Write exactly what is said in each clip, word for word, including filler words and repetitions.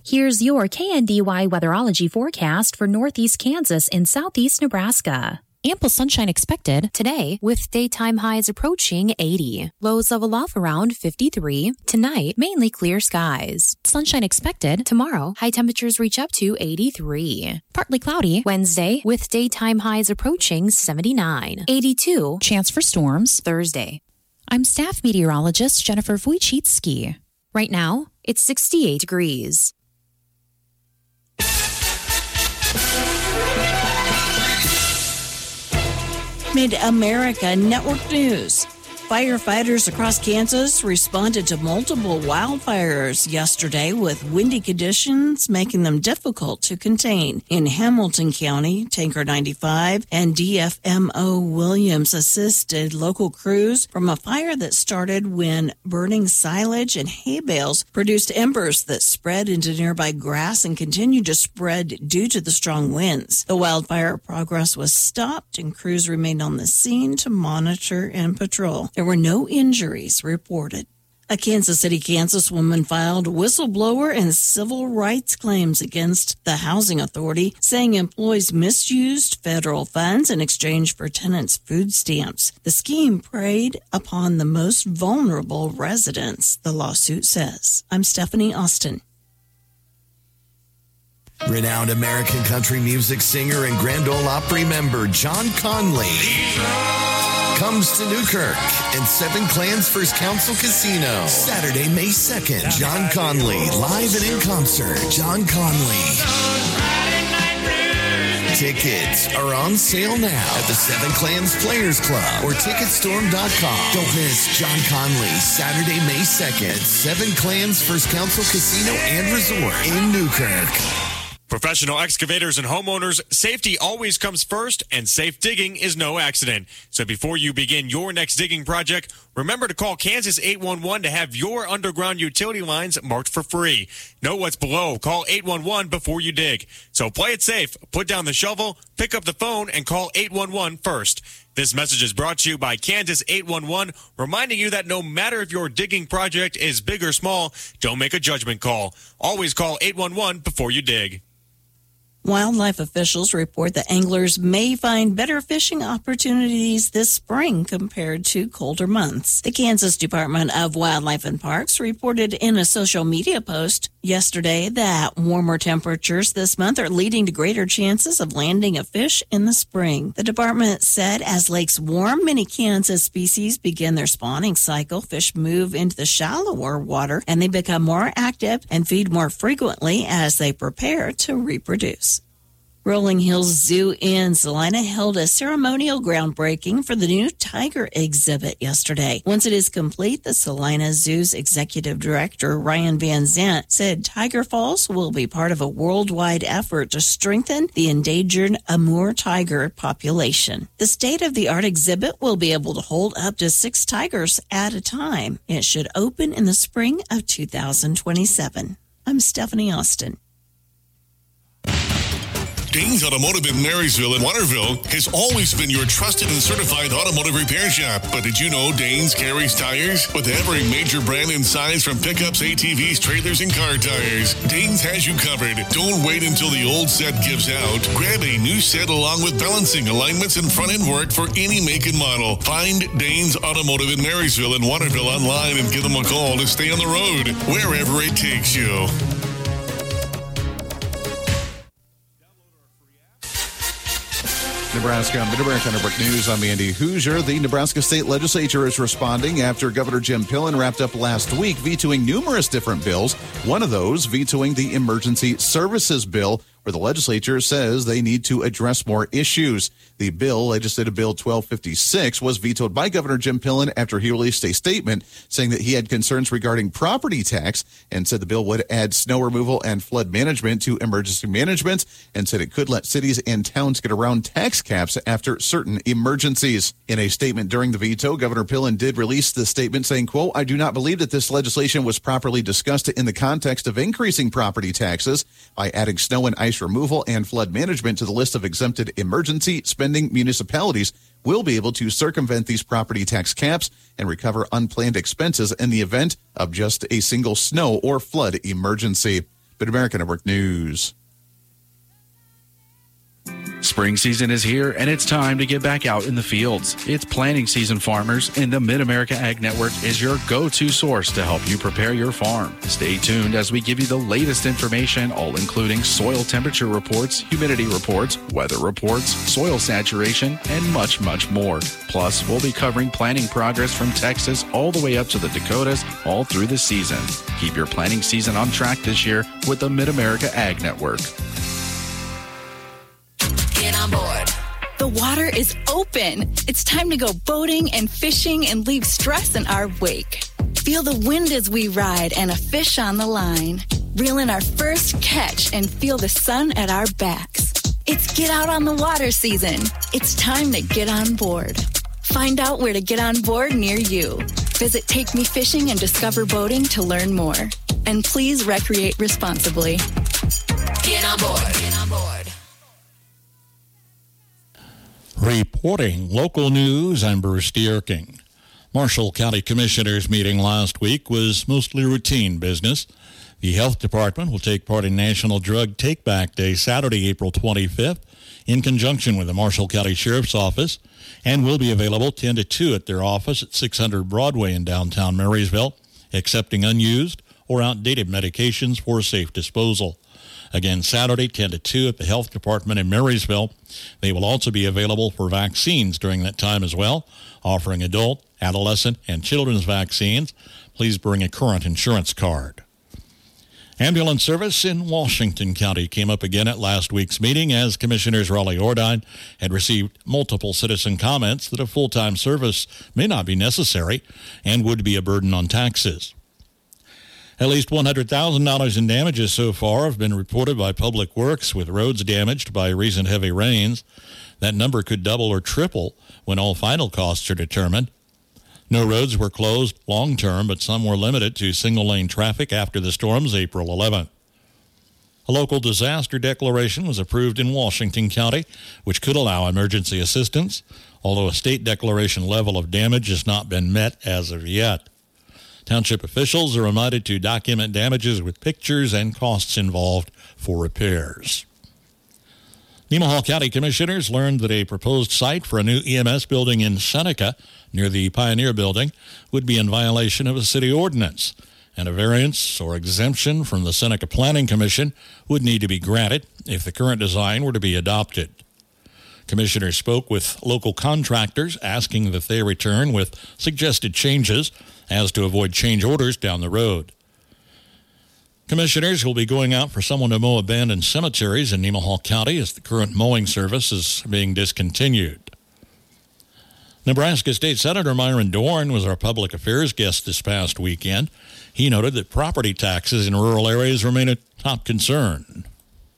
Here's your K N D Y weatherology forecast for northeast Kansas and southeast Nebraska. Ample sunshine expected today with daytime highs approaching eighty. Lows level off around fifty-three. Tonight, mainly clear skies. Sunshine expected tomorrow. High temperatures reach up to eighty-three. Partly cloudy Wednesday with daytime highs approaching seventy-nine. eighty-two. Chance for storms Thursday. I'm staff meteorologist Jennifer Wojcicki. Right now, it's sixty-eight degrees. Mid-America Network News. Firefighters across Kansas responded to multiple wildfires yesterday with windy conditions making them difficult to contain. In Hamilton County, Tanker ninety-five and D F M O Williams assisted local crews from a fire that started when burning silage and hay bales produced embers that spread into nearby grass and continued to spread due to the strong winds. The wildfire progress was stopped and crews remained on the scene to monitor and patrol. There were no injuries reported. A Kansas City, Kansas woman filed whistleblower and civil rights claims against the Housing Authority, saying employees misused federal funds in exchange for tenants' food stamps. The scheme preyed upon the most vulnerable residents, the lawsuit says. I'm Stephanie Austin. Renowned American country music singer and Grand Ole Opry member John Conley comes to Newkirk and Seven Clans First Council Casino. Saturday, May second, John Conley, live and in concert. John Conley. Tickets are on sale now at the Seven Clans Players Club or ticketstorm dot com. Don't miss John Conley, Saturday, May second, Seven Clans First Council Casino and Resort in Newkirk. Professional excavators and homeowners, safety always comes first, and safe digging is no accident. So before you begin your next digging project, remember to call Kansas eight one one to have your underground utility lines marked for free. Know what's below. Call eight one one before you dig. So play it safe. Put down the shovel, pick up the phone, and call eight one one first. This message is brought to you by Kansas eight one one, reminding you that no matter if your digging project is big or small, don't make a judgment call. Always call eight one one before you dig. Wildlife officials report that anglers may find better fishing opportunities this spring compared to colder months. The Kansas Department of Wildlife and Parks reported in a social media post yesterday that warmer temperatures this month are leading to greater chances of landing a fish in the spring. The department said as lakes warm, many Kansas species begin their spawning cycle. Fish move into the shallower water and they become more active and feed more frequently as they prepare to reproduce. Rolling Hills Zoo in Salina held a ceremonial groundbreaking for the new tiger exhibit yesterday. Once it is complete, the Salina Zoo's executive director, Ryan Van Zant, said Tiger Falls will be part of a worldwide effort to strengthen the endangered Amur tiger population. The state-of-the-art exhibit will be able to hold up to six tigers at a time. It should open in the spring of two thousand twenty-seven. I'm Stephanie Austin. Danes Automotive in Marysville and Waterville has always been your trusted and certified automotive repair shop. But did you know Danes carries tires? With every major brand and size from pickups, A T Vs, trailers, and car tires, Danes has you covered. Don't wait until the old set gives out. Grab a new set along with balancing, alignments, and front-end work for any make and model. Find Danes Automotive in Marysville and Waterville online and give them a call to stay on the road, wherever it takes you. Nebraska, Mid-America Network News. I'm Andy Hoosier. The Nebraska State Legislature is responding after Governor Jim Pillen wrapped up last week vetoing numerous different bills. One of those vetoing the Emergency Services Bill, where the legislature says they need to address more issues. The bill, Legislative Bill twelve fifty-six, was vetoed by Governor Jim Pillen after he released a statement saying that he had concerns regarding property tax and said the bill would add snow removal and flood management to emergency management and said it could let cities and towns get around tax caps after certain emergencies. In a statement during the veto, Governor Pillen did release the statement saying, quote, I do not believe that this legislation was properly discussed in the context of increasing property taxes by adding snow and ice removal and flood management to the list of exempted emergency spending. Municipalities will be able to circumvent these property tax caps and recover unplanned expenses in the event of just a single snow or flood emergency. Mid-America Network News. Spring season is here, and it's time to get back out in the fields. It's planting season, farmers, and the Mid-America Ag Network is your go-to source to help you prepare your farm. Stay tuned as we give you the latest information, all including soil temperature reports, humidity reports, weather reports, soil saturation, and much, much more. Plus, we'll be covering planting progress from Texas all the way up to the Dakotas all through the season. Keep your planting season on track this year with the Mid-America Ag Network. Get on board. The water is open. It's time to go boating and fishing and leave stress in our wake. Feel the wind as we ride and a fish on the line. Reel in our first catch and feel the sun at our backs. It's get out on the water season. It's time to get on board. Find out where to get on board near you. Visit Take Me Fishing and Discover Boating to learn more. And please recreate responsibly. Get on board. Get on board. Reporting local news, I'm Bruce Dierking. Marshall County Commissioners meeting last week was mostly routine business. The Health Department will take part in National Drug Take-Back Day Saturday, April twenty-fifth, in conjunction with the Marshall County Sheriff's Office, and will be available ten to two at their office at six hundred Broadway in downtown Marysville, accepting unused or outdated medications for safe disposal. Again, Saturday, ten to two at the Health Department in Marysville. They will also be available for vaccines during that time as well, offering adult, adolescent, and children's vaccines. Please bring a current insurance card. Ambulance service in Washington County came up again at last week's meeting as Commissioners Raleigh Ordine had received multiple citizen comments that a full-time service may not be necessary and would be a burden on taxes. At least one hundred thousand dollars in damages so far have been reported by Public Works with roads damaged by recent heavy rains. That number could double or triple when all final costs are determined. No roads were closed long-term, but some were limited to single-lane traffic after the storms April eleventh. A local disaster declaration was approved in Washington County, which could allow emergency assistance, although a state declaration level of damage has not been met as of yet. Township officials are reminded to document damages with pictures and costs involved for repairs. Nemaha County Commissioners learned that a proposed site for a new E M S building in Seneca, near the Pioneer Building, would be in violation of a city ordinance, and a variance or exemption from the Seneca Planning Commission would need to be granted if the current design were to be adopted. Commissioners spoke with local contractors, asking that they return with suggested changes as to avoid change orders down the road. Commissioners will be going out for someone to mow abandoned cemeteries in Nemaha County as the current mowing service is being discontinued. Nebraska State Senator Myron Dorn was our public affairs guest this past weekend. He noted that property taxes in rural areas remain a top concern.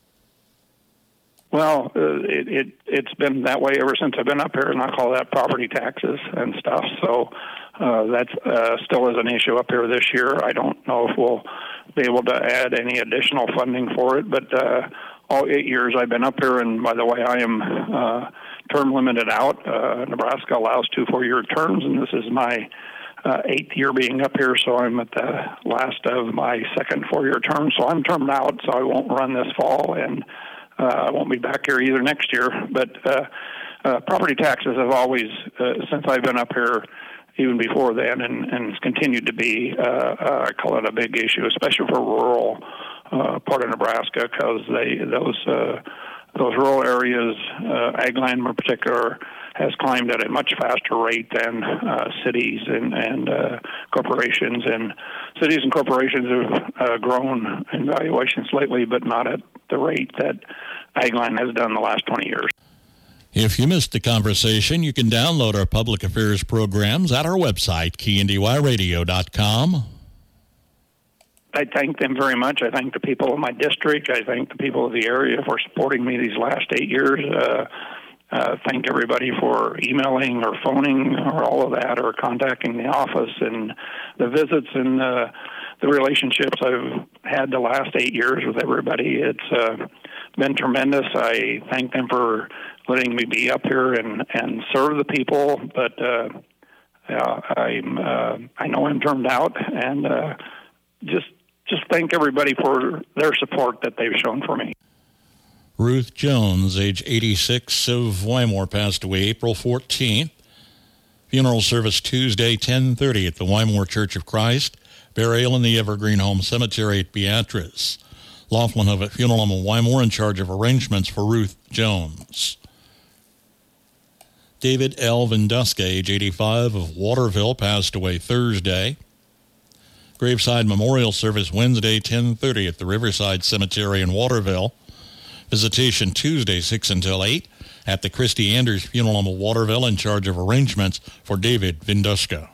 Well, uh, it, it, it's been that way ever since I've been up here, and I call that property taxes and stuff. So uh, that uh, still is an issue up here this year. I don't know if we'll be able to add any additional funding for it, but uh, all eight years I've been up here, and by the way, I am uh, term limited out. Uh, Nebraska allows two four-year terms, and this is my uh, eighth year being up here, so I'm at the last of my second four-year term. So I'm termed out, so I won't run this fall, and Uh, I won't be back here either next year, but uh, uh, property taxes have always, uh, since I've been up here, even before then, and, and it's continued to be, uh, uh, I call it a big issue, especially for rural uh, part of Nebraska, because they those uh, those rural areas, uh, ag land in particular, has climbed at a much faster rate than uh, cities and, and uh, corporations. And cities and corporations have uh, grown in valuations lately, but not at the rate that ag land has done the last twenty years. If you missed the conversation, you can download our public affairs programs at our website, K N D Y radio dot com. I thank them very much. I thank the people of my district. I thank the people of the area for supporting me these last eight years. Uh, uh, thank everybody for emailing or phoning or all of that, or contacting the office, and the visits and uh, the relationships I've had the last eight years with everybody. It's uh, been tremendous. I thank them for letting me be up here and, and serve the people, but uh, uh, I'm uh, I know I'm turned out, and uh, just just thank everybody for their support that they've shown for me. Ruth Jones, age eighty-six, of Wymore, passed away April fourteenth. Funeral service Tuesday, ten thirty at the Wymore Church of Christ. Burial in the Evergreen Home Cemetery at Beatrice. Laughlin Hove at Funeral Home of Wymore in charge of arrangements for Ruth Jones. David L. Vinduska, age eighty-five, of Waterville, passed away Thursday. Graveside Memorial Service Wednesday, ten thirty at the Riverside Cemetery in Waterville. Visitation Tuesday, six until eight at the Christy Anders Funeral Home of Waterville in charge of arrangements for David Vinduska.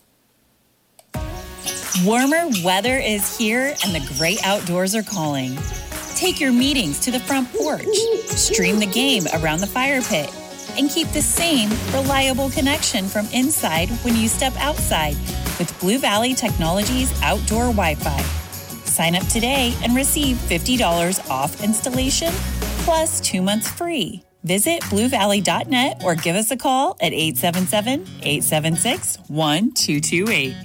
Warmer weather is here and the great outdoors are calling. Take your meetings to the front porch, stream the game around the fire pit, and keep the same reliable connection from inside when you step outside with Blue Valley Technologies Outdoor Wi-Fi. Sign up today and receive fifty dollars off installation plus two months free. Visit blue valley dot net or give us a call at eight seven seven, eight seven six, one two two eight.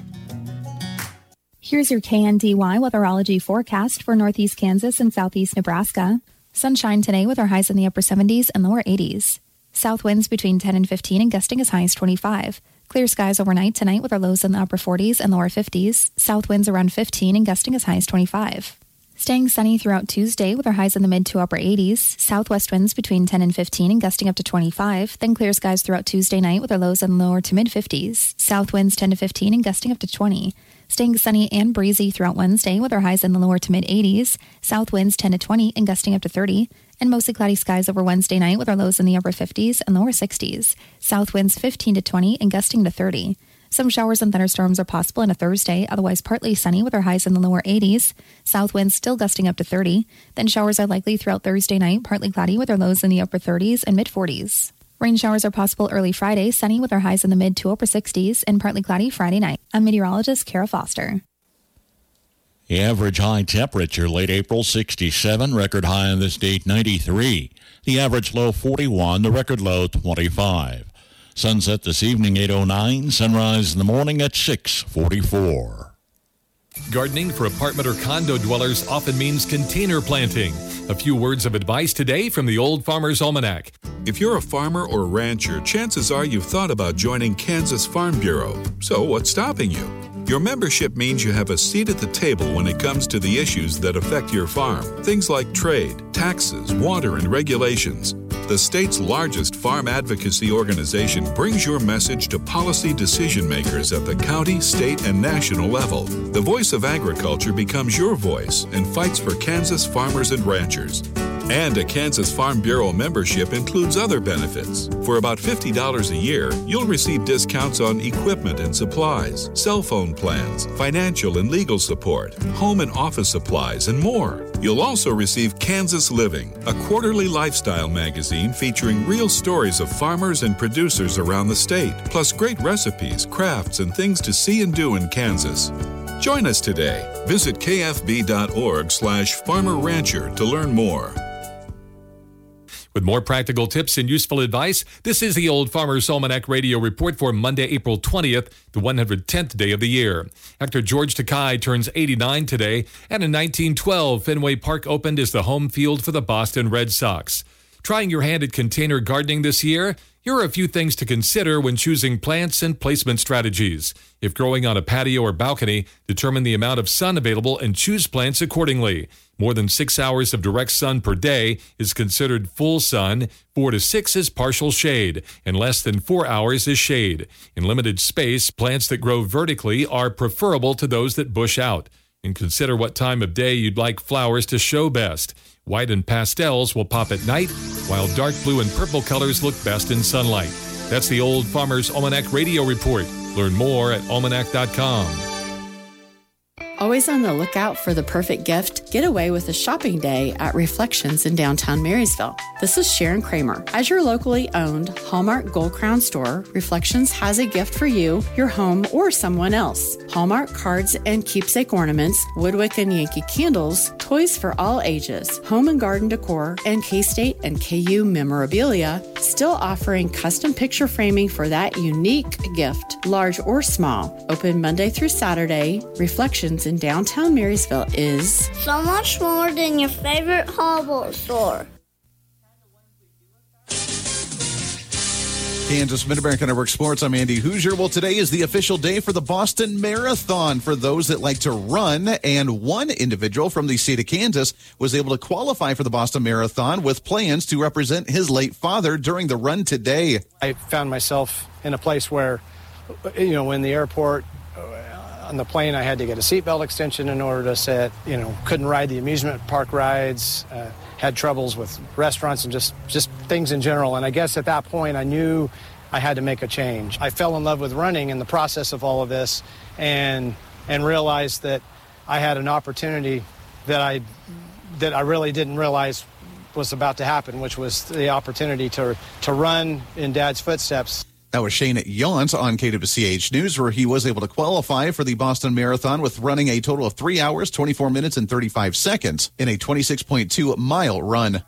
Here's your K N D Y weatherology forecast for northeast Kansas and southeast Nebraska. Sunshine today with our highs in the upper seventies and lower eighties. South winds between ten and fifteen and gusting as high as twenty-five. Clear skies overnight tonight with our lows in the upper forties and lower fifties. South winds around fifteen and gusting as high as twenty-five. Staying sunny throughout Tuesday with our highs in the mid to upper eighties. Southwest winds between ten and fifteen and gusting up to twenty-five. Then clear skies throughout Tuesday night with our lows in the lower to mid fifties. South winds ten to fifteen and gusting up to twenty. Staying sunny and breezy throughout Wednesday with our highs in the lower to mid eighties. South winds ten to twenty and gusting up to thirty. And mostly cloudy skies over Wednesday night with our lows in the upper fifties and lower sixties. South winds fifteen to twenty and gusting to thirty. Some showers and thunderstorms are possible on a Thursday, otherwise partly sunny with our highs in the lower eighties. South winds still gusting up to thirty. Then showers are likely throughout Thursday night, partly cloudy with our lows in the upper thirties and mid forties. Rain showers are possible early Friday, sunny with our highs in the mid to upper sixties, and partly cloudy Friday night. I'm meteorologist Kara Foster. The average high temperature late April sixty-seven, record high on this date ninety-three. The average low forty-one, the record low twenty-five. Sunset this evening eight oh nine, sunrise in the morning at six forty-four. Gardening for apartment or condo dwellers often means container planting. A few words of advice today from the Old Farmer's Almanac. If you're a farmer or rancher, chances are you've thought about joining Kansas Farm Bureau. So what's stopping you? Your membership means you have a seat at the table when it comes to the issues that affect your farm. Things like trade, taxes, water, and regulations. The state's largest farm advocacy organization brings your message to policy decision makers at the county, state, and national level. The voice of agriculture becomes your voice and fights for Kansas farmers and ranchers. And a Kansas Farm Bureau membership includes other benefits. For about fifty dollars a year, you'll receive discounts on equipment and supplies, cell phone plans, financial and legal support, home and office supplies, and more. You'll also receive Kansas Living, a quarterly lifestyle magazine featuring real stories of farmers and producers around the state, plus great recipes, crafts, and things to see and do in Kansas. Join us today. Visit k f b dot org slash farmer rancher to learn more. With more practical tips and useful advice, this is the Old Farmer's Almanac Radio Report for Monday, April twentieth, the one hundred tenth day of the year. Actor George Takei turns eighty-nine today, and in nineteen twelve, Fenway Park opened as the home field for the Boston Red Sox. Trying your hand at container gardening this year? Here are a few things to consider when choosing plants and placement strategies. If growing on a patio or balcony, determine the amount of sun available and choose plants accordingly. More than six hours of direct sun per day is considered full sun, four to six is partial shade, and less than four hours is shade. In limited space, plants that grow vertically are preferable to those that bush out. And consider what time of day you'd like flowers to show best. White and pastels will pop at night, while dark blue and purple colors look best in sunlight. That's the Old Farmer's Almanac Radio Report. Learn more at almanac dot com. Always on the lookout for the perfect gift? Get away with a shopping day at Reflections in downtown Marysville. This is Sharon Kramer. As your locally owned Hallmark Gold Crown store, Reflections has a gift for you, your home, or someone else. Hallmark cards and keepsake ornaments, Woodwick and Yankee candles, toys for all ages, home and garden decor, and K-State and K U memorabilia, still offering custom picture framing for that unique gift, large or small. Open Monday through Saturday, Reflections in downtown Marysville is so much more than your favorite hardware store. Kansas Mid-America Network Sports. I'm Andy Hoosier. Well, today is the official day for the Boston Marathon for those that like to run, and one individual from the state of Kansas was able to qualify for the Boston Marathon with plans to represent his late father during the run today. I found myself in a place where, you know, in the airport, on the plane, I had to get a seatbelt extension in order to sit, you know, couldn't ride the amusement park rides, uh, had troubles with restaurants and just, just things in general. And I guess at that point, I knew I had to make a change. I fell in love with running in the process of all of this, and and realized that I had an opportunity that I that I really didn't realize was about to happen, which was the opportunity to to run in Dad's footsteps. That was Shane Yount on K W C H News, where he was able to qualify for the Boston Marathon with running a total of three hours, twenty-four minutes, and thirty-five seconds in a twenty-six point two mile run.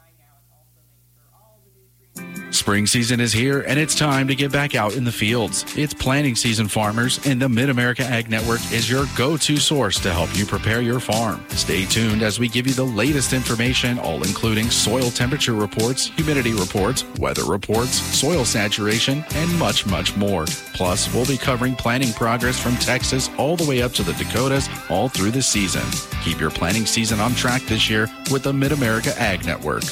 Spring season is here, and it's time to get back out in the fields. It's planting season, farmers, and the Mid-America Ag Network is your go-to source to help you prepare your farm. Stay tuned as we give you the latest information, all including soil temperature reports, humidity reports, weather reports, soil saturation, and much, much more. Plus, we'll be covering planting progress from Texas all the way up to the Dakotas all through the season. Keep your planting season on track this year with the Mid-America Ag Network.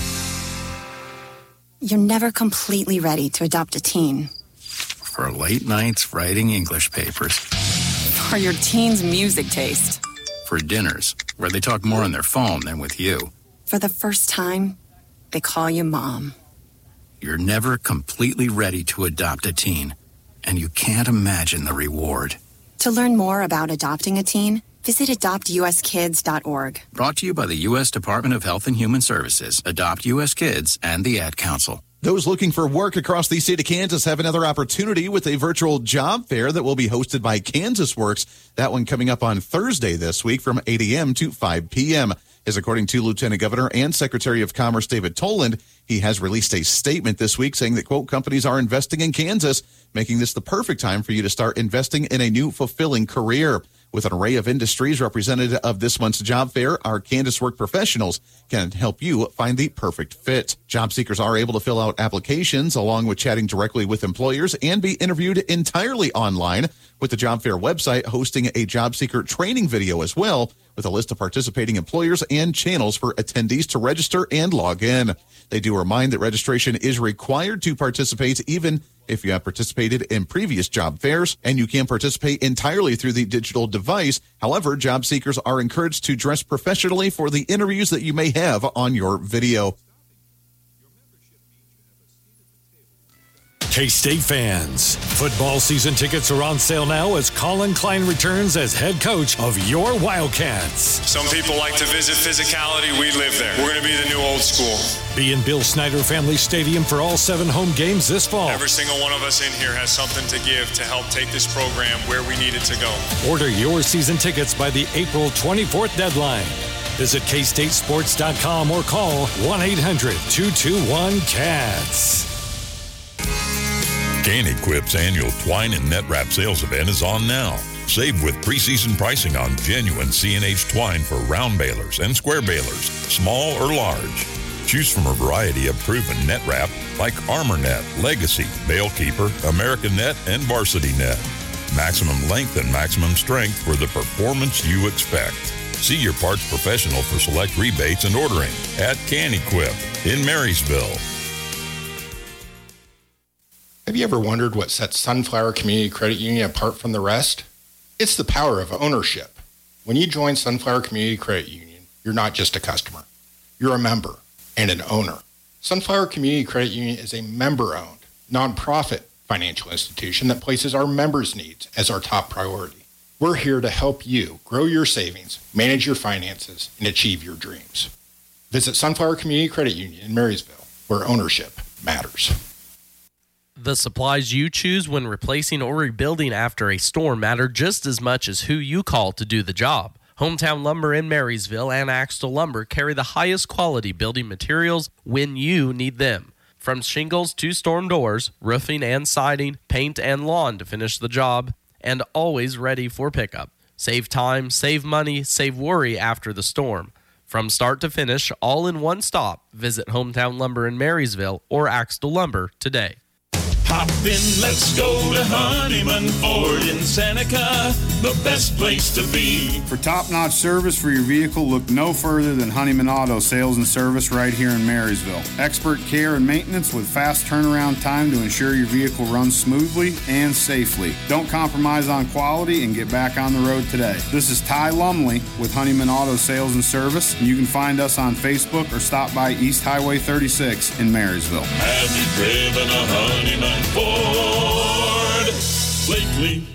You're never completely ready to adopt a teen. For late nights writing English papers. For your teen's music taste. For dinners, where they talk more on their phone than with you. For the first time, they call you mom. You're never completely ready to adopt a teen, and you can't imagine the reward. To learn more about adopting a teen, visit adopt u s kids dot org. Brought to you by the U S Department of Health and Human Services, Adopt U S Kids, and the Ad Council. Those looking for work across the state of Kansas have another opportunity with a virtual job fair that will be hosted by Kansas Works. That one coming up on Thursday this week from eight a.m. to five p.m. As according to Lieutenant Governor and Secretary of Commerce David Toland, he has released a statement this week saying that, quote, companies are investing in Kansas, making this the perfect time for you to start investing in a new fulfilling career. With an array of industries represented of this month's job fair, our Kansas Work professionals can help you find the perfect fit. Job seekers are able to fill out applications along with chatting directly with employers and be interviewed entirely online, with the job fair website hosting a job seeker training video as well, with a list of participating employers and channels for attendees to register and log in. They do remind that registration is required to participate even if you have participated in previous job fairs, and you can participate entirely through the digital device. However, job seekers are encouraged to dress professionally for the interviews that you may have on your video. K-State fans, football season tickets are on sale now as Colin Klein returns as head coach of your Wildcats. Some people like to visit physicality. We live there. We're going to be the new old school. Be in Bill Snyder Family Stadium for all seven home games this fall. Every single one of us in here has something to give to help take this program where we need it to go. Order your season tickets by the April twenty-fourth deadline. Visit K State Sports dot com or call one eight hundred two two one C A T S. Can-Equip's annual twine and net wrap sales event is on now. Save with preseason pricing on genuine C and H twine for round balers and square balers, small or large. Choose from a variety of proven net wrap like Armor Net, Legacy, Bale Keeper, American Net, and Varsity Net. Maximum length and maximum strength for the performance you expect. See your parts professional for select rebates and ordering at Can-Equip in Marysville. Have you ever wondered what sets Sunflower Community Credit Union apart from the rest? It's the power of ownership. When you join Sunflower Community Credit Union, you're not just a customer. You're a member and an owner. Sunflower Community Credit Union is a member-owned, nonprofit financial institution that places our members' needs as our top priority. We're here to help you grow your savings, manage your finances, and achieve your dreams. Visit Sunflower Community Credit Union in Marysville, where ownership matters. The supplies you choose when replacing or rebuilding after a storm matter just as much as who you call to do the job. Hometown Lumber in Marysville and Axtell Lumber carry the highest quality building materials when you need them. From shingles to storm doors, roofing and siding, paint and lawn to finish the job, and always ready for pickup. Save time, save money, save worry after the storm. From start to finish, all in one stop. Visit Hometown Lumber in Marysville or Axtell Lumber today. Hop in, let's go to Honeyman Ford in Seneca, the best place to be. For top-notch service for your vehicle, look no further than Honeyman Auto Sales and Service right here in Marysville. Expert care and maintenance with fast turnaround time to ensure your vehicle runs smoothly and safely. Don't compromise on quality and get back on the road today. This is Ty Lumley with Honeyman Auto Sales and Service. You can find us on Facebook or stop by East Highway thirty-six in Marysville. Have you driven a Honeyman Ford lately?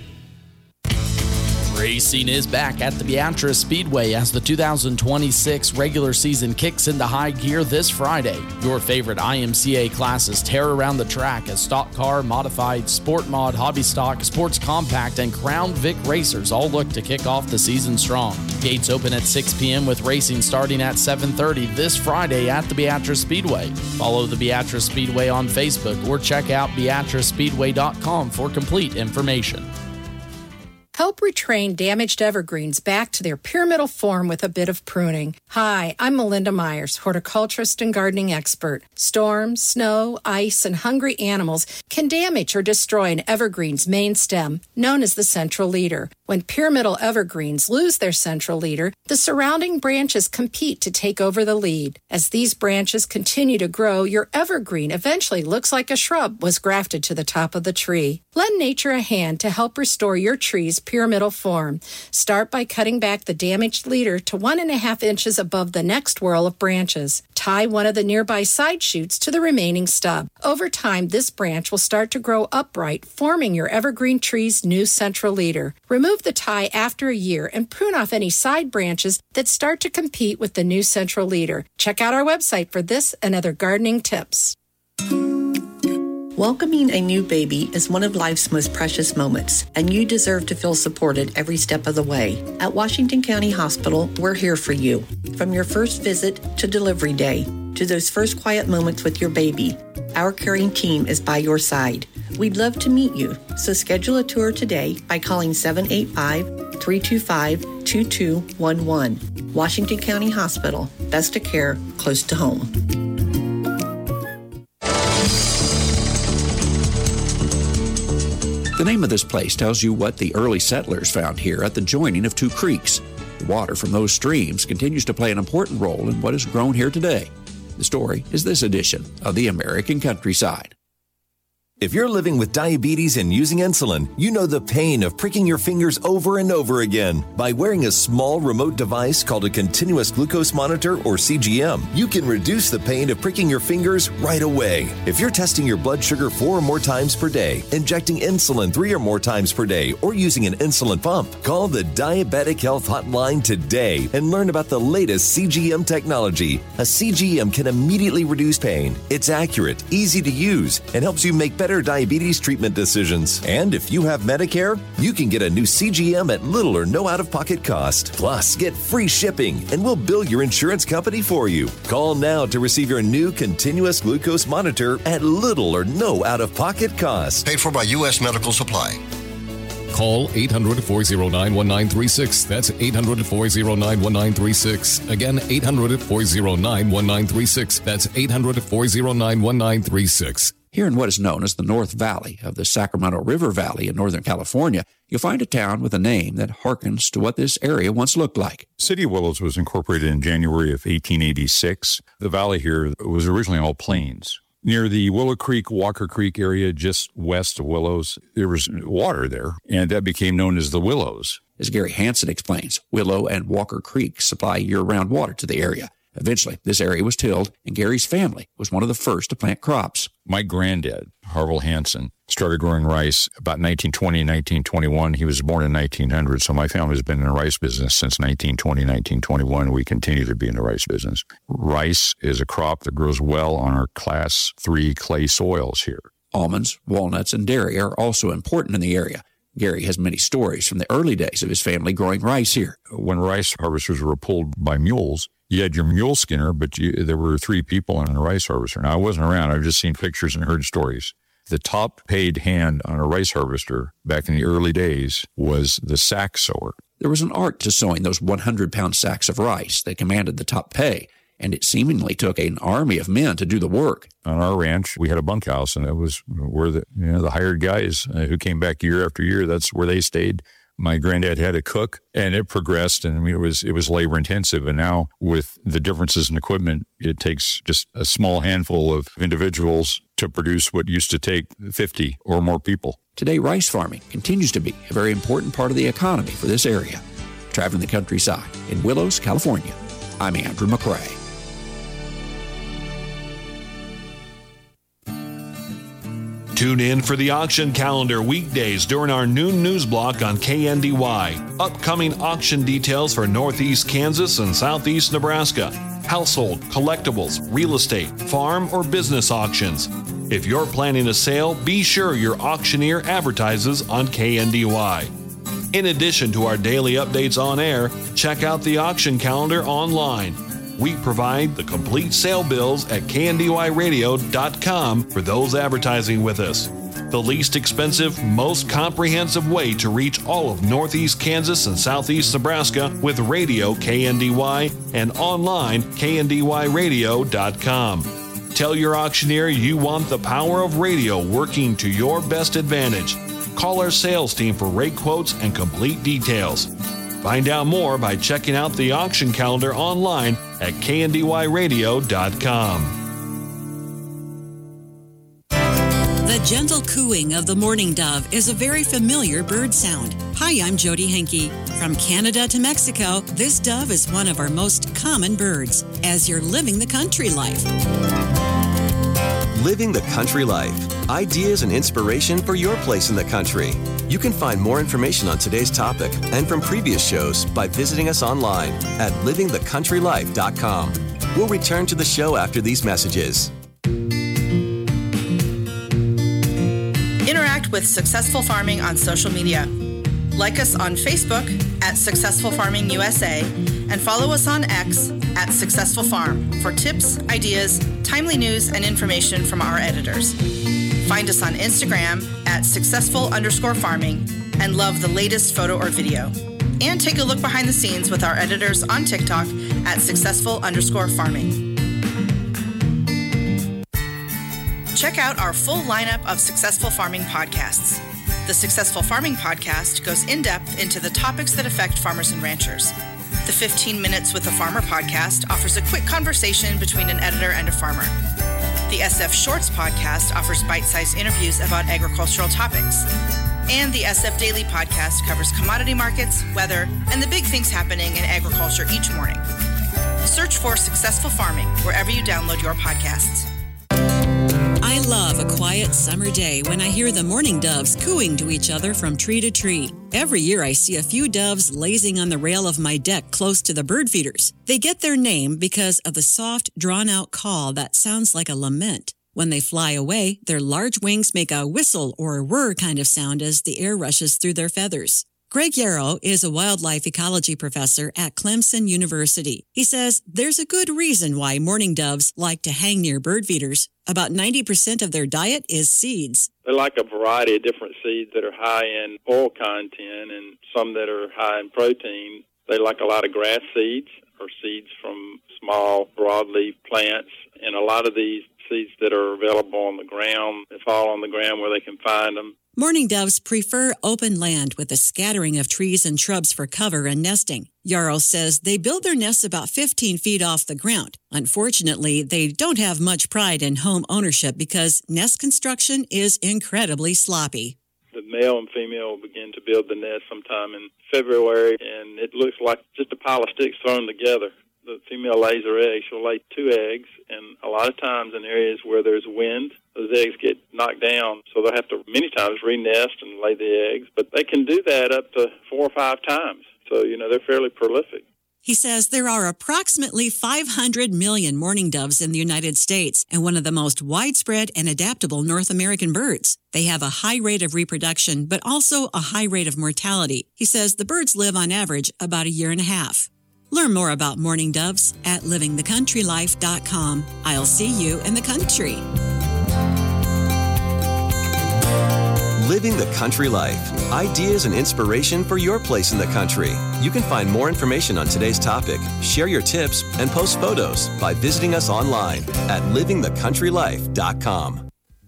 Racing is back at the Beatrice Speedway as the two thousand twenty-six regular season kicks into high gear this Friday. Your favorite I M C A classes tear around the track as stock car, modified, sport mod, hobby stock, sports compact, and Crown Vic racers all look to kick off the season strong. Gates open at six p.m. with racing starting at seven thirty this Friday at the Beatrice Speedway. Follow the Beatrice Speedway on Facebook or check out beatrice speedway dot com for complete information. Help retrain damaged evergreens back to their pyramidal form with a bit of pruning. Hi, I'm Melinda Myers, horticulturist and gardening expert. Storms, snow, ice, and hungry animals can damage or destroy an evergreen's main stem, known as the central leader. When pyramidal evergreens lose their central leader, the surrounding branches compete to take over the lead. As these branches continue to grow, your evergreen eventually looks like a shrub was grafted to the top of the tree. Lend nature a hand to help restore your tree's pyramidal form. Start by cutting back the damaged leader to one and a half inches above the next whorl of branches. Tie one of the nearby side shoots to the remaining stub. Over time, this branch will start to grow upright, forming your evergreen tree's new central leader. Remove the tie after a year and prune off any side branches that start to compete with the new central leader. Check out our website for this and other gardening tips. Welcoming a new baby is one of life's most precious moments, and you deserve to feel supported every step of the way. At Washington County Hospital, we're here for you. From your first visit to delivery day, to those first quiet moments with your baby, our caring team is by your side. We'd love to meet you, so schedule a tour today by calling seven eight five, three two five, two two one one. Washington County Hospital, best of care, close to home. The name of this place tells you what the early settlers found here at the joining of two creeks. The water from those streams continues to play an important role in what is grown here today. The story is this edition of the American Countryside. If you're living with diabetes and using insulin, you know the pain of pricking your fingers over and over again. By wearing a small remote device called a continuous glucose monitor, or C G M, you can reduce the pain of pricking your fingers right away. If you're testing your blood sugar four or more times per day, injecting insulin three or more times per day, or using an insulin pump, call the Diabetic Health Hotline today and learn about the latest C G M technology. A C G M can immediately reduce pain. It's accurate, easy to use, and helps you make better diabetes treatment decisions. And if you have Medicare, you can get a new C G M at little or no out-of-pocket cost. Plus, get free shipping, and we'll bill your insurance company for you. Call now to receive your new continuous glucose monitor at little or no out-of-pocket cost. Paid for by U S Medical Supply. Call eight hundred, four oh nine, one nine three six. That's eight hundred, four oh nine, one nine three six. Again, eight hundred, four oh nine, one nine three six. That's eight hundred, four oh nine, one nine three six. Here in what is known as the North Valley of the Sacramento River Valley in Northern California, you'll find a town with a name that harkens to what this area once looked like. City of Willows was incorporated in January of eighteen eighty-six. The valley here was originally all plains. Near the Willow Creek, Walker Creek area, just west of Willows, there was water there, and that became known as the Willows. As Gary Hansen explains, Willow and Walker Creek supply year-round water to the area. Eventually, this area was tilled, and Gary's family was one of the first to plant crops. My granddad, Harville Hansen, started growing rice about nineteen twenty, nineteen twenty-one. He was born in nineteen hundred, so my family's been in the rice business since nineteen twenty, nineteen twenty-one. We continue to be in the rice business. Rice is a crop that grows well on our class three clay soils here. Almonds, walnuts, and dairy are also important in the area. Gary has many stories from the early days of his family growing rice here. When rice harvesters were pulled by mules, you had your mule skinner, but you, there were three people on a rice harvester. Now, I wasn't around. I've just seen pictures and heard stories. The top paid hand on a rice harvester back in the early days was the sack sower. There was an art to sowing those one hundred pound sacks of rice that commanded the top pay, and it seemingly took an army of men to do the work. On our ranch, we had a bunkhouse, and it was where the you know the hired guys uh, who came back year after year, that's where they stayed. My granddad had a cook, and it progressed, and I mean, it was it was labor intensive. And now with the differences in equipment, it takes just a small handful of individuals to produce what used to take fifty or more people. Today, rice farming continues to be a very important part of the economy for this area. Traveling the countryside in Willows, California, I'm Andrew McCrae. Tune in for the auction calendar weekdays during our noon news block on K N D Y. Upcoming auction details for Northeast Kansas and Southeast Nebraska. Household, collectibles, real estate, farm, or business auctions. If you're planning a sale, be sure your auctioneer advertises on K N D Y. In addition to our daily updates on air, check out the auction calendar online. We provide the complete sale bills at K N D Y radio dot com for those advertising with us. The least expensive, most comprehensive way to reach all of Northeast Kansas and Southeast Nebraska with radio K N D Y and online K N D Y radio dot com. Tell your auctioneer you want the power of radio working to your best advantage. Call our sales team for rate quotes and complete details. Find out more by checking out the auction calendar online at K N D Y radio dot com. The gentle cooing of the mourning dove is a very familiar bird sound. Hi, I'm Jody Henke. From Canada to Mexico, this dove is one of our most common birds as you're living the country life. Living the country life. Ideas and inspiration for your place in the country. You can find more information on today's topic and from previous shows by visiting us online at living the country life dot com. We'll return to the show after these messages. Interact with Successful Farming on social media. Like us on Facebook at Successful Farming U S A and follow us on X at Successful Farm for tips, ideas, timely news, and information from our editors. Find us on Instagram at successful underscore farming and love the latest photo or video. And take a look behind the scenes with our editors on TikTok at successful underscore farming. Check out our full lineup of Successful Farming podcasts. The Successful Farming podcast goes in-depth into the topics that affect farmers and ranchers. The fifteen Minutes with a Farmer podcast offers a quick conversation between an editor and a farmer. The S F Shorts podcast offers bite-sized interviews about agricultural topics. And the S F Daily podcast covers commodity markets, weather, and the big things happening in agriculture each morning. Search for Successful Farming wherever you download your podcasts. I love a quiet summer day when I hear the mourning doves cooing to each other from tree to tree. Every year I see a few doves lazing on the rail of my deck close to the bird feeders. They get their name because of the soft, drawn-out call that sounds like a lament. When they fly away, their large wings make a whistle or a whir kind of sound as the air rushes through their feathers. Greg Yarrow is a wildlife ecology professor at Clemson University. He says there's a good reason why mourning doves like to hang near bird feeders. About ninety percent of their diet is seeds. They like a variety of different seeds that are high in oil content and some that are high in protein. They like a lot of grass seeds or seeds from small broadleaf plants, and a lot of these seeds that are available on the ground, they fall on the ground where they can find them. Mourning doves prefer open land with a scattering of trees and shrubs for cover and nesting. Yarrow says they build their nests about fifteen feet off the ground. Unfortunately, they don't have much pride in home ownership because nest construction is incredibly sloppy. The male and female will begin to build the nest sometime in February, and it looks like just a pile of sticks thrown together. The female lays her eggs. She'll lay two eggs, and a lot of times in areas where there's wind, those eggs get knocked down, so they'll have to many times re-nest and lay the eggs. But they can do that up to four or five times, so, you know, they're fairly prolific. He says there are approximately five hundred million mourning doves in the United States and one of the most widespread and adaptable North American birds. They have a high rate of reproduction, but also a high rate of mortality. He says the birds live on average about a year and a half. Learn more about mourning doves at living the country life dot com. I'll see you in the country. Living the Country Life. Ideas and inspiration for your place in the country. You can find more information on today's topic, share your tips, and post photos by visiting us online at living the country life dot com.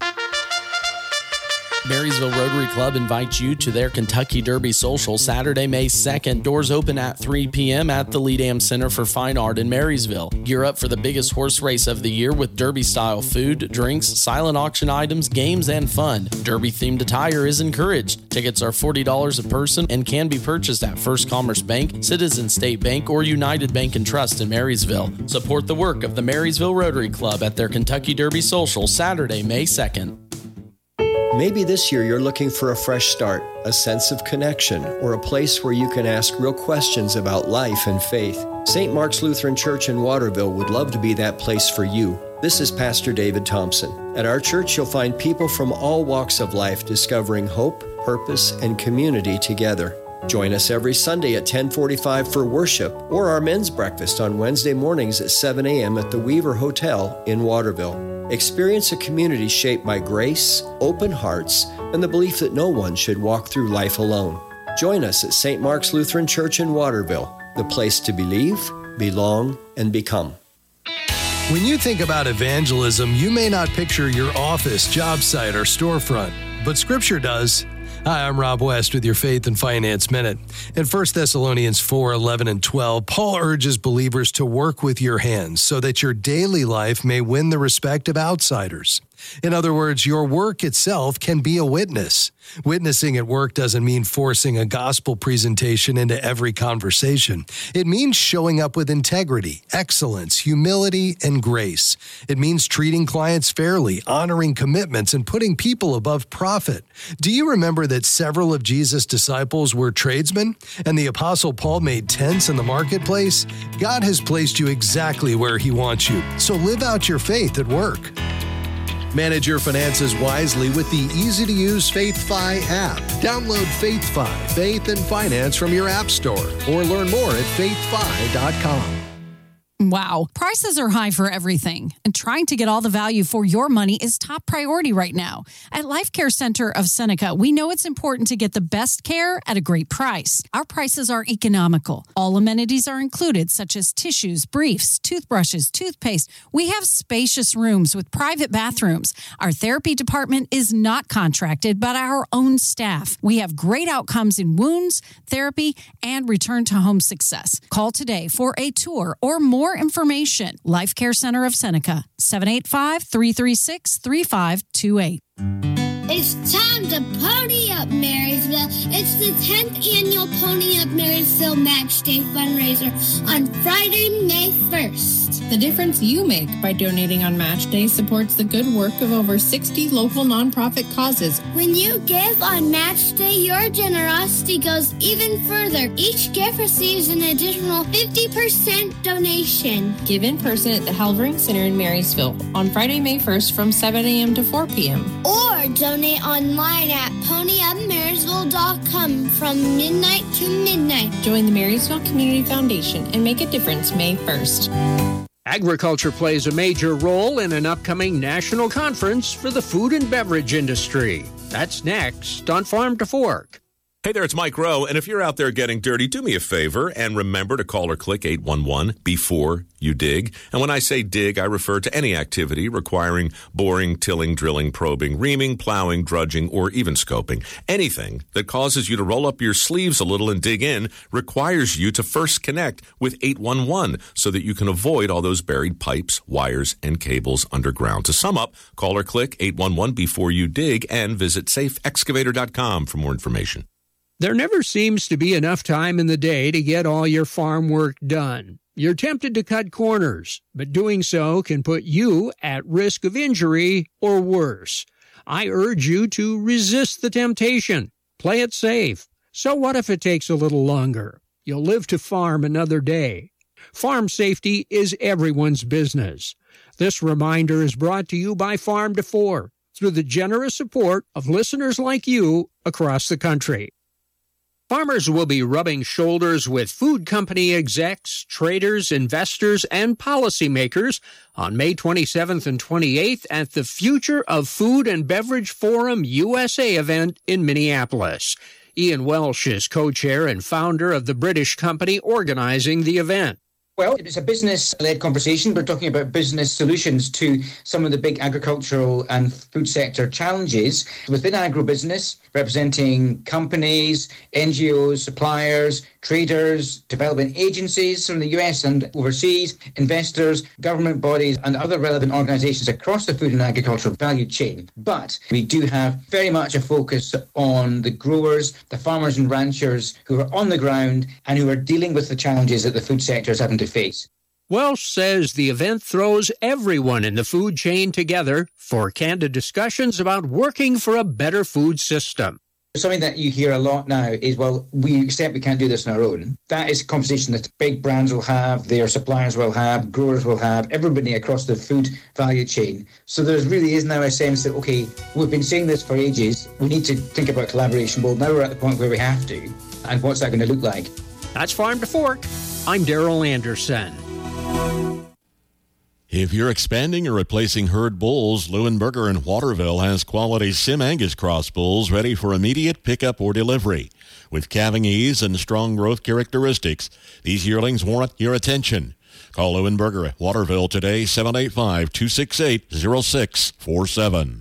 Marysville Rotary Club invites you to their Kentucky Derby Social Saturday, May second. Doors open at three p.m. at the Leadam Center for Fine Art in Marysville. Gear up for the biggest horse race of the year with Derby-style food, drinks, silent auction items, games, and fun. Derby-themed attire is encouraged. Tickets are forty dollars a person and can be purchased at First Commerce Bank, Citizen State Bank, or United Bank and Trust in Marysville. Support the work of the Marysville Rotary Club at their Kentucky Derby Social Saturday, May second. Maybe this year you're looking for a fresh start, a sense of connection, or a place where you can ask real questions about life and faith. Saint Mark's Lutheran Church in Waterville would love to be that place for you. This is Pastor David Thompson. At our church, you'll find people from all walks of life discovering hope, purpose, and community together. Join us every Sunday at ten forty-five for worship or our men's breakfast on Wednesday mornings at seven a.m. at the Weaver Hotel in Waterville. Experience a community shaped by grace, open hearts, and the belief that no one should walk through life alone. Join us at Saint Mark's Lutheran Church in Waterville, the place to believe, belong, and become. When you think about evangelism, you may not picture your office, job site, or storefront, but Scripture does. Hi, I'm Rob West with your Faith and Finance Minute. In First Thessalonians four, eleven, and twelve, Paul urges believers to work with your hands so that your daily life may win the respect of outsiders. In other words, your work itself can be a witness. Witnessing at work doesn't mean forcing a gospel presentation into every conversation. It means showing up with integrity, excellence, humility, and grace. It means treating clients fairly, honoring commitments, and putting people above profit. Do you remember that several of Jesus' disciples were tradesmen, and the Apostle Paul made tents in the marketplace? God has placed you exactly where He wants you, so live out your faith at work. Manage your finances wisely with the easy-to-use FaithFi app. Download FaithFi, Faith and Finance from your app store, or learn more at faith fi dot com. Wow, prices are high for everything, and trying to get all the value for your money is top priority right now. At Life Care Center of Seneca, we know it's important to get the best care at a great price. Our prices are economical. All amenities are included, such as tissues, briefs, toothbrushes, toothpaste. We have spacious rooms with private bathrooms. Our therapy department is not contracted, but our own staff. We have great outcomes in wounds, therapy, and return to home success. Call today for a tour or more information. Life Care Center of Seneca, seven eight five, three three six, three five two eight. It's time to pony up, Marysville. It's the tenth annual Pony Up Marysville Match Day fundraiser on Friday, May first. The difference you make by donating on Match Day supports the good work of over sixty local nonprofit causes. When you give on Match Day, your generosity goes even further. Each gift receives an additional fifty percent donation. Give in person at the Halvering Center in Marysville on Friday, May first from seven a.m. to four p.m. Or donate online at pony up marysville dot com from midnight to midnight. Join the Marysville Community Foundation and make a difference May first. Agriculture plays a major role in an upcoming national conference for the food and beverage industry. That's next on Farm to Fork. Hey there, it's Mike Rowe, and if you're out there getting dirty, do me a favor and remember to call or click eight one one before you dig. And when I say dig, I refer to any activity requiring boring, tilling, drilling, probing, reaming, plowing, drudging, or even scoping. Anything that causes you to roll up your sleeves a little and dig in requires you to first connect with eight one one so that you can avoid all those buried pipes, wires, and cables underground. To sum up, call or click eight one one before you dig and visit safe excavator dot com for more information. There never seems to be enough time in the day to get all your farm work done. You're tempted to cut corners, but doing so can put you at risk of injury or worse. I urge you to resist the temptation. Play it safe. So what if it takes a little longer? You'll live to farm another day. Farm safety is everyone's business. This reminder is brought to you by Farm to Fork through the generous support of listeners like you across the country. Farmers will be rubbing shoulders with food company execs, traders, investors, and policymakers on May twenty-seventh and twenty-eighth at the Future of Food and Beverage Forum U S A event in Minneapolis. Ian Welsh is co-chair and founder of the British company organizing the event. Well, it's a business-led conversation. We're talking about business solutions to some of the big agricultural and food sector challenges within agribusiness, representing companies, N G Os, suppliers, traders, development agencies from the U S and overseas, investors, government bodies, and other relevant organizations across the food and agricultural value chain. But we do have very much a focus on the growers, the farmers and ranchers who are on the ground and who are dealing with the challenges that the food sector is having to face. Welsh says the event throws everyone in the food chain together for candid discussions about working for a better food system. Something that you hear a lot now is, well, we accept we can't do this on our own. That is a conversation that big brands will have, their suppliers will have, growers will have, everybody across the food value chain. So there really is now a sense that, okay, we've been saying this for ages, we need to think about collaboration. Well, now we're at the point where we have to. And what's that going to look like? That's Farm to Fork. I'm Daryl Anderson. If you're expanding or replacing herd bulls, Leuenberger in Waterville has quality Sim Angus cross bulls ready for immediate pickup or delivery. With calving ease and strong growth characteristics, these yearlings warrant your attention. Call Leuenberger at Waterville today, seven eight five, two six eight, zero six four seven.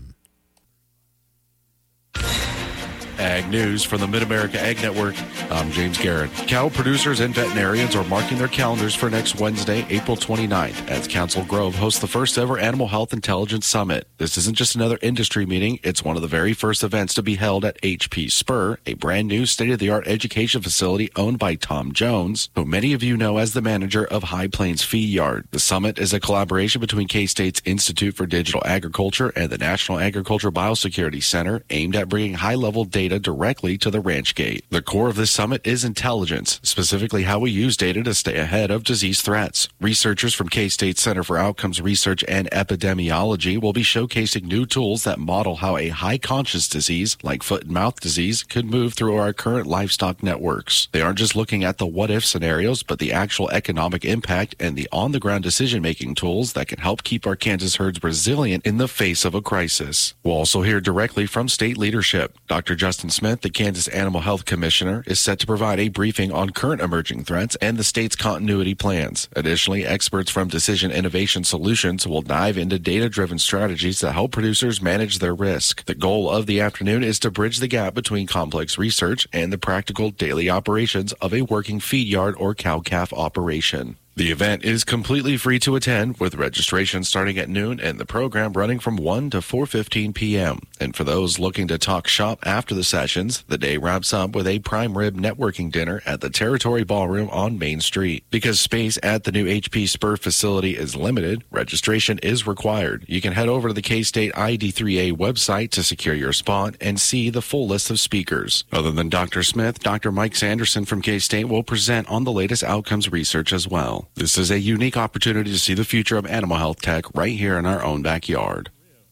Ag News from the Mid-America Ag Network. I'm James Garrett. Cow producers and veterinarians are marking their calendars for next Wednesday, April twenty-ninth, as Council Grove hosts the first ever Animal Health Intelligence Summit. This isn't just another industry meeting. It's one of the very first events to be held at H P Spur, a brand new state-of-the-art education facility owned by Tom Jones, who many of you know as the manager of High Plains Feed Yard. The summit is a collaboration between K-State's Institute for Digital Agriculture and the National Agriculture Biosecurity Center, aimed at bringing high-level data directly to the ranch gate. The core of this summit is intelligence, specifically how we use data to stay ahead of disease threats. Researchers from K-State Center for Outcomes Research and Epidemiology will be showcasing new tools that model how a high-conscious disease, like foot and mouth disease, could move through our current livestock networks. They aren't just looking at the what-if scenarios, but the actual economic impact and the on-the-ground decision-making tools that can help keep our Kansas herds resilient in the face of a crisis. We'll also hear directly from state leadership. Doctor Justin Smith, the Kansas Animal Health Commissioner, is set to provide a briefing on current emerging threats and the state's continuity plans. Additionally, experts from Decision Innovation Solutions will dive into data-driven strategies that help producers manage their risk. The goal of the afternoon is to bridge the gap between complex research and the practical daily operations of a working feed yard or cow-calf operation. The event is completely free to attend, with registration starting at noon and the program running from one to four fifteen p.m. And for those looking to talk shop after the sessions, the day wraps up with a prime rib networking dinner at the Territory Ballroom on Main Street. Because space at the new H P Spur facility is limited, registration is required. You can head over to the K-State I D three A website to secure your spot and see the full list of speakers. Other than Doctor Smith, Doctor Mike Sanderson from K-State will present on the latest outcomes research as well. This is a unique opportunity to see the future of animal health tech right here in our own backyard.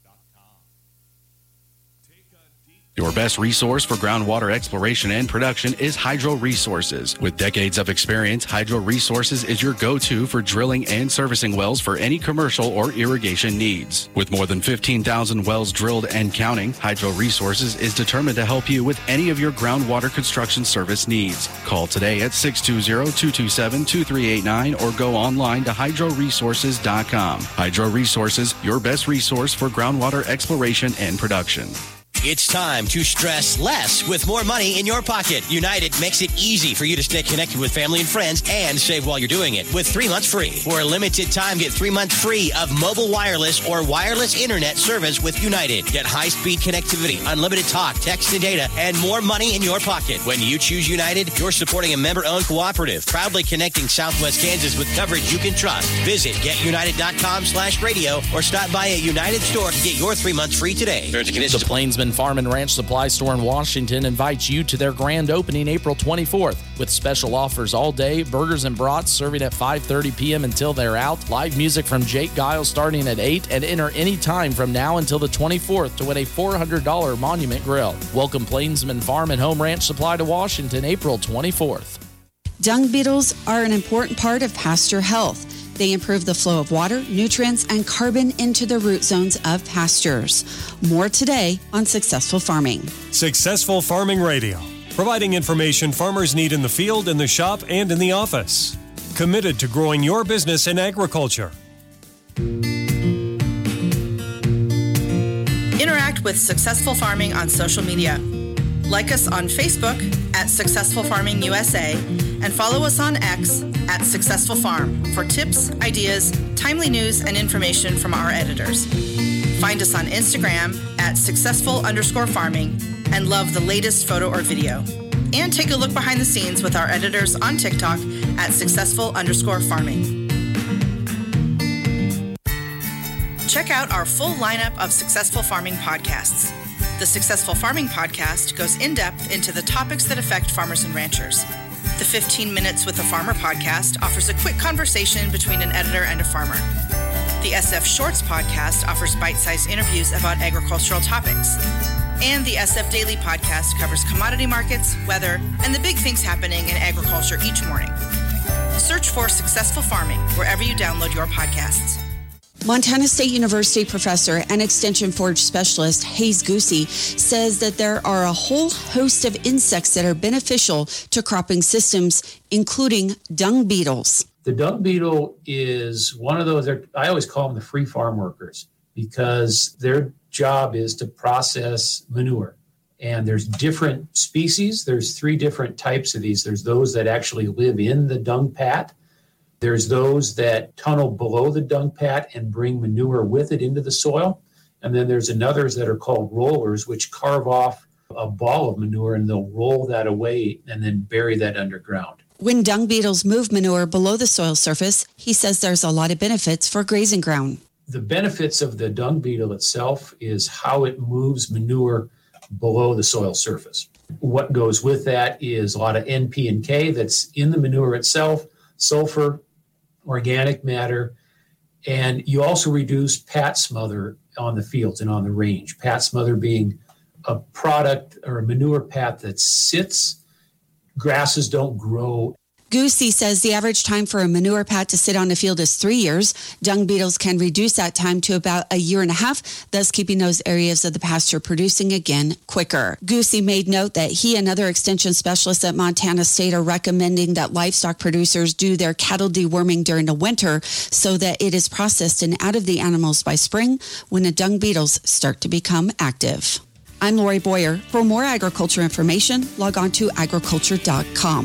Your best resource for groundwater exploration and production is Hydro Resources. With decades of experience, Hydro Resources is your go-to for drilling and servicing wells for any commercial or irrigation needs. With more than fifteen thousand wells drilled and counting, Hydro Resources is determined to help you with any of your groundwater construction service needs. Call today at six two zero, two two seven, two three eight nine or go online to hydro resources dot com. Hydro Resources, your best resource for groundwater exploration and production. It's time to stress less with more money in your pocket. United makes it easy for you to stay connected with family and friends and save while you're doing it with three months free. For a limited time, get three months free of mobile wireless or wireless internet service with United. Get high-speed connectivity, unlimited talk, text, and data, and more money in your pocket. When you choose United, you're supporting a member-owned cooperative, proudly connecting Southwest Kansas with coverage you can trust. Visit get united dot com slash radio or stop by a United store to get your three months free today. The Plainsman Plainsman Farm and Ranch Supply Store in Washington invites you to their grand opening April twenty-fourth with special offers all day, burgers and brats serving at five thirty p.m. until they're out, live music from Jake Giles starting at eight, and enter any time from now until the twenty-fourth to win a four hundred dollars Monument Grill. Welcome Plainsman Farm and Home Ranch Supply to Washington April twenty-fourth. Dung beetles are an important part of pasture health. They improve the flow of water, nutrients, and carbon into the root zones of pastures. More today on Successful Farming. Successful Farming Radio, providing information farmers need in the field, in the shop, and in the office. Committed to growing your business in agriculture. Interact with Successful Farming on social media. Like us on Facebook at Successful Farming U S A and follow us on X at Successful Farm for tips, ideas, timely news, and information from our editors. Find us on Instagram at successful underscore farming and love the latest photo or video. And take a look behind the scenes with our editors on TikTok at successful underscore farming. Check out our full lineup of Successful Farming podcasts. The Successful Farming podcast goes in-depth into the topics that affect farmers and ranchers. The fifteen Minutes with a Farmer podcast offers a quick conversation between an editor and a farmer. The S F Shorts podcast offers bite-sized interviews about agricultural topics. And the S F Daily podcast covers commodity markets, weather, and the big things happening in agriculture each morning. Search for Successful Farming wherever you download your podcasts. Montana State University professor and Extension Forage specialist Hayes Goosey says that there are a whole host of insects that are beneficial to cropping systems, including dung beetles. The dung beetle is one of those, I always call them the free farm workers, because their job is to process manure. And there's different species. There's three different types of these. There's those that actually live in the dung pat. There's those that tunnel below the dung pat and bring manure with it into the soil. And then there's others that are called rollers, which carve off a ball of manure and they'll roll that away and then bury that underground. When dung beetles move manure below the soil surface, he says there's a lot of benefits for grazing ground. The benefits of the dung beetle itself is how it moves manure below the soil surface. What goes with that is a lot of N, P, and K that's in the manure itself, sulfur, organic matter, and you also reduce pat smother on the fields and on the range. Pat smother being a product or a manure pat that sits, grasses don't grow. Goosey says the average time for a manure pat to sit on a field is three years. Dung beetles can reduce that time to about a year and a half, thus keeping those areas of the pasture producing again quicker. Goosey made note that he and other extension specialists at Montana State are recommending that livestock producers do their cattle deworming during the winter so that it is processed and out of the animals by spring when the dung beetles start to become active. I'm Lori Boyer. For more agriculture information, log on to agriculture dot com.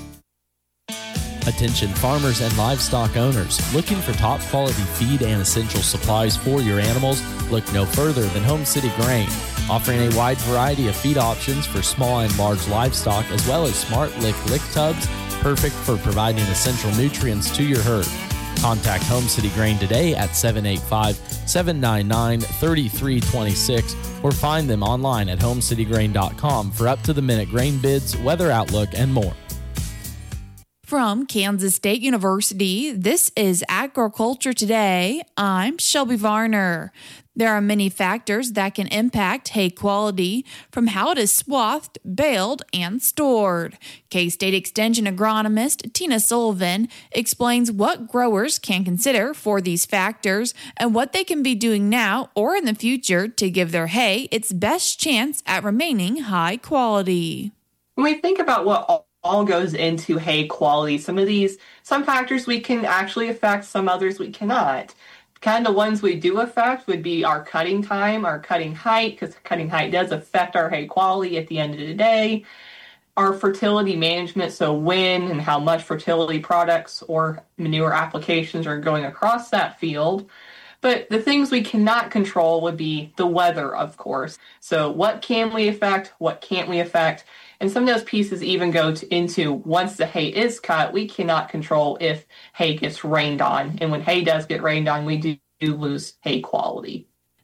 Attention farmers and livestock owners looking for top quality feed and essential supplies for your animals. Look no further than Home City Grain, offering a wide variety of feed options for small and large livestock, as well as Smart Lick lick tubs, perfect for providing essential nutrients to your herd. Contact Home City Grain today at seven eight five, seven nine nine, three three two six or find them online at home city grain dot com for up-to-the-minute grain bids, weather outlook, and more. From Kansas State University, this is Agriculture Today. I'm Shelby Varner. There are many factors that can impact hay quality, from how it is swathed, baled, and stored. K-State Extension agronomist Tina Sullivan explains what growers can consider for these factors and what they can be doing now or in the future to give their hay its best chance at remaining high quality. When we think about what all all goes into hay quality, some of these, some factors we can actually affect, some others we cannot. Kind of the ones we do affect would be our cutting time, our cutting height, because cutting height does affect our hay quality at the end of the day. Our fertility management, so when and how much fertility products or manure applications are going across that field. But the things we cannot control would be the weather, of course. So what can we affect? What can't we affect? And some of those pieces even go to, into once the hay is cut, we cannot control if hay gets rained on. And when hay does get rained on, we do, do lose hay quality.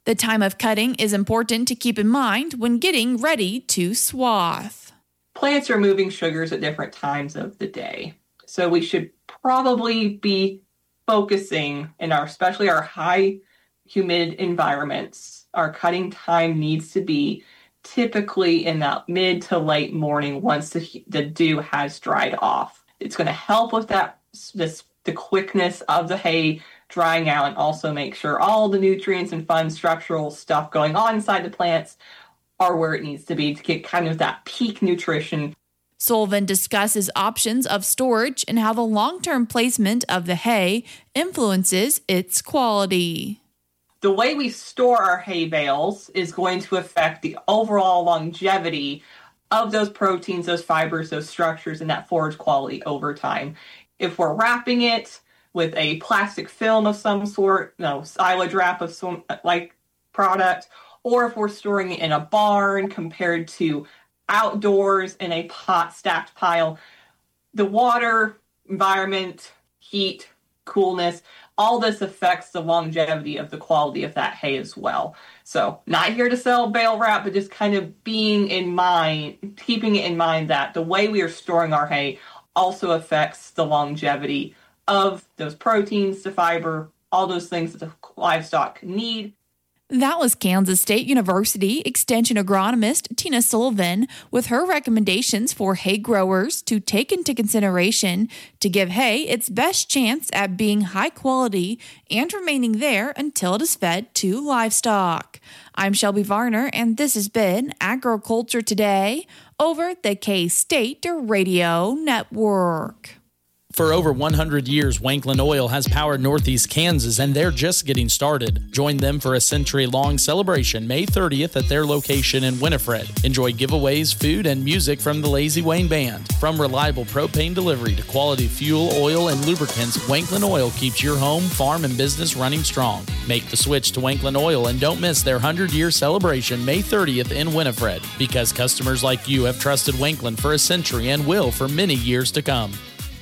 The time of cutting is important to keep in mind when getting ready to swath. Plants are moving sugars at different times of the day. So we should probably be focusing in our, especially our high humid environments. Our cutting time needs to be typically in that mid to late morning once the, the dew has dried off. It's going to help with that, this, the quickness of the hay drying out, and also make sure all the nutrients and fun structural stuff going on inside the plants are where it needs to be to get kind of that peak nutrition. Sullivan discusses options of storage and how the long-term placement of the hay influences its quality. The way we store our hay bales is going to affect the overall longevity of those proteins, those fibers, those structures, and that forage quality over time. If we're wrapping it with a plastic film of some sort, no, silage wrap of some like product, or if we're storing it in a barn compared to outdoors in a pot stacked pile, the water, environment, heat, coolness, all this affects the longevity of the quality of that hay as well. So not here to sell bale wrap, but just kind of being in mind, keeping it in mind that the way we are storing our hay also affects the longevity of those proteins, the fiber, all those things that the livestock need. That was Kansas State University Extension agronomist Tina Sullivan with her recommendations for hay growers to take into consideration to give hay its best chance at being high quality and remaining there until it is fed to livestock. I'm Shelby Varner, and this has been Agriculture Today over the K-State Radio Network. For over one hundred years, Wanklin Oil has powered Northeast Kansas, and they're just getting started. Join them for a century-long celebration May thirtieth at their location in Winifred. Enjoy giveaways, food, and music from the Lazy Wayne Band. From reliable propane delivery to quality fuel, oil, and lubricants, Wanklin Oil keeps your home, farm, and business running strong. Make the switch to Wanklin Oil and don't miss their one hundred-year celebration May thirtieth in Winifred, because customers like you have trusted Wanklin for a century and will for many years to come.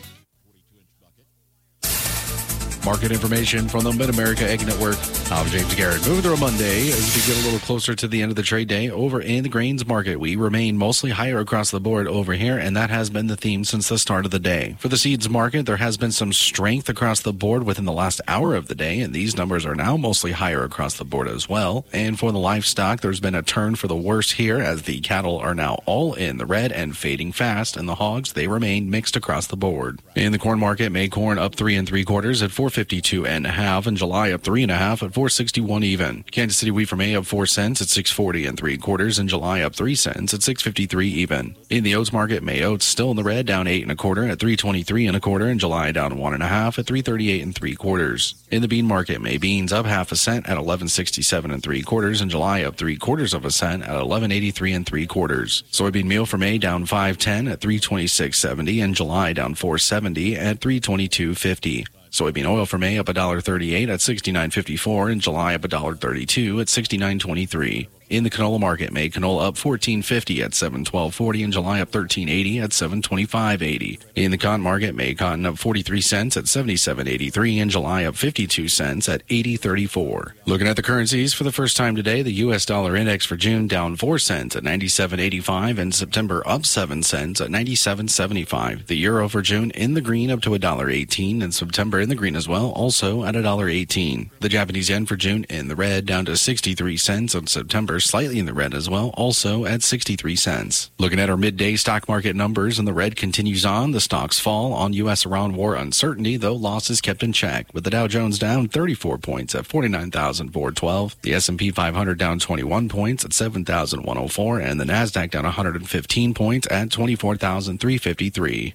Market information from the Mid-America Egg Network. I'm James Garrett. Moving through a Monday as we get a little closer to the end of the trade day over in the grains market. We remain mostly higher across the board over here, and that has been the theme since the start of the day. For the seeds market, there has been some strength across the board within the last hour of the day, and these numbers are now mostly higher across the board as well. And for the livestock, there's been a turn for the worse here as the cattle are now all in the red and fading fast, and the hogs, they remain mixed across the board. In the corn market, May corn up three and three quarters at four fifty-two and a half, and July up three and a half at four sixty-one even. Kansas City wheat for May up four cents at six forty and three quarters, and July up three cents at six fifty-three even. In the oats market, May oats still in the red, down eight and a quarter at three twenty-three and a quarter, and July down one and a half at three thirty-eight and three quarters. In the bean market, May beans up half a cent at eleven sixty-seven and three quarters, and July up three quarters of a cent at eleven eighty-three and three quarters. Soybean meal for May down five ten at three twenty-six seventy, and July down four seventy at three twenty-two fifty. Soybean oil for May up one dollar thirty-eight at sixty-nine fifty-four, and July up one dollar thirty-two at sixty-nine twenty-three. In the canola market, May canola up fourteen fifty at seven twelve forty, and July up thirteen eighty at seven twenty-five eighty. In the cotton market, May cotton up forty-three cents at seventy-seven eighty-three, and July up fifty-two cents at eighty thirty-four. Looking at the currencies for the first time today, the U S dollar index for June down four cents at ninety-seven eighty-five, and September up seven cents at ninety-seven seventy-five. The euro for June in the green up to one dollar eighteen, and September in the green as well, also at one dollar eighteen. The Japanese yen for June in the red down to sixty-three cents, and September slightly in the red as well, also at sixty-three cents. Looking at our midday stock market numbers, and the red continues on. The stocks fall on U S Iran war uncertainty, though losses kept in check, with the Dow Jones down thirty-four points at forty-nine thousand four hundred twelve, the S and P five hundred down twenty-one points at seven thousand one hundred four, and the Nasdaq down one hundred fifteen points at twenty-four thousand three hundred fifty-three.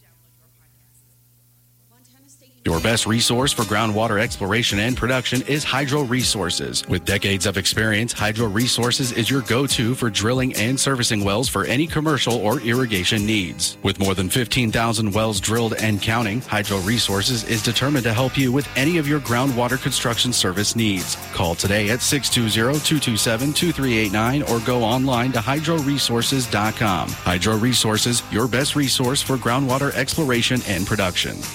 Your best resource for groundwater exploration and production is Hydro Resources. With decades of experience, Hydro Resources is your go-to for drilling and servicing wells for any commercial or irrigation needs. With more than fifteen thousand wells drilled and counting, Hydro Resources is determined to help you with any of your groundwater construction service needs. Call today at six two zero, two two seven, two three eight nine or go online to hydro resources dot com. Hydro Resources, your best resource for groundwater exploration and production.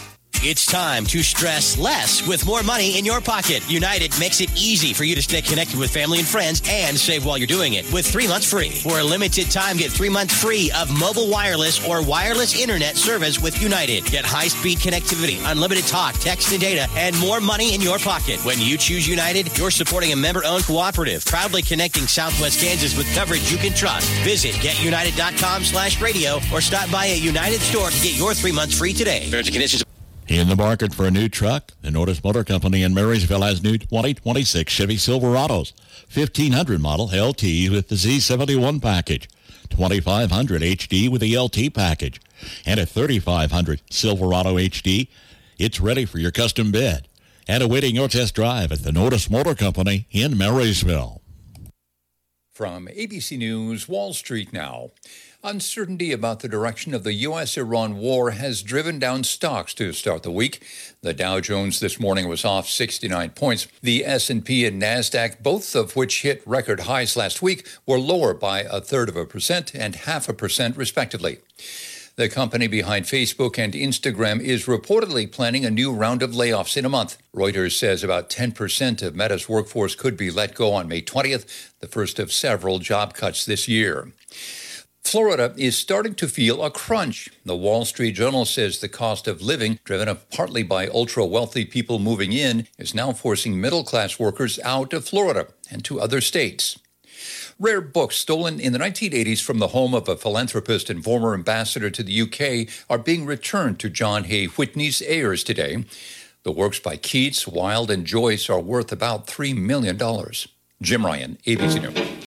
It's time to stress less with more money in your pocket. United makes it easy for you to stay connected with family and friends and save while you're doing it with three months free. For a limited time, get three months free of mobile wireless or wireless internet service with United. Get high-speed connectivity, unlimited talk, text, and data, and more money in your pocket. When you choose United, you're supporting a member-owned cooperative, proudly connecting Southwest Kansas with coverage you can trust. Visit getunited.com slash radio or stop by a United store to get your three months free today. Terms and conditions. In the market for a new truck, the Notice Motor Company in Marysville has new twenty twenty-six Chevy Silverados, fifteen hundred model L T with the Z seventy-one package, twenty-five hundred H D with the L T package, and a thirty-five hundred Silverado H D. It's ready for your custom bid and awaiting your test drive at the Notice Motor Company in Marysville. From A B C News, Wall Street now. Uncertainty about the direction of the U S Iran war has driven down stocks to start the week. The Dow Jones this morning was off sixty-nine points. The S and P and NASDAQ, both of which hit record highs last week, were lower by a third of a percent and half a percent, respectively. The company behind Facebook and Instagram is reportedly planning a new round of layoffs in a month. Reuters says about ten percent of Meta's workforce could be let go on May twentieth, the first of several job cuts this year. Florida is starting to feel a crunch. The Wall Street Journal says the cost of living, driven up partly by ultra-wealthy people moving in, is now forcing middle-class workers out of Florida and to other states. Rare books stolen in the nineteen eighties from the home of a philanthropist and former ambassador to the U K are being returned to John Hay Whitney's heirs today. The works by Keats, Wilde, and Joyce are worth about three million dollars. Jim Ryan, A B C News.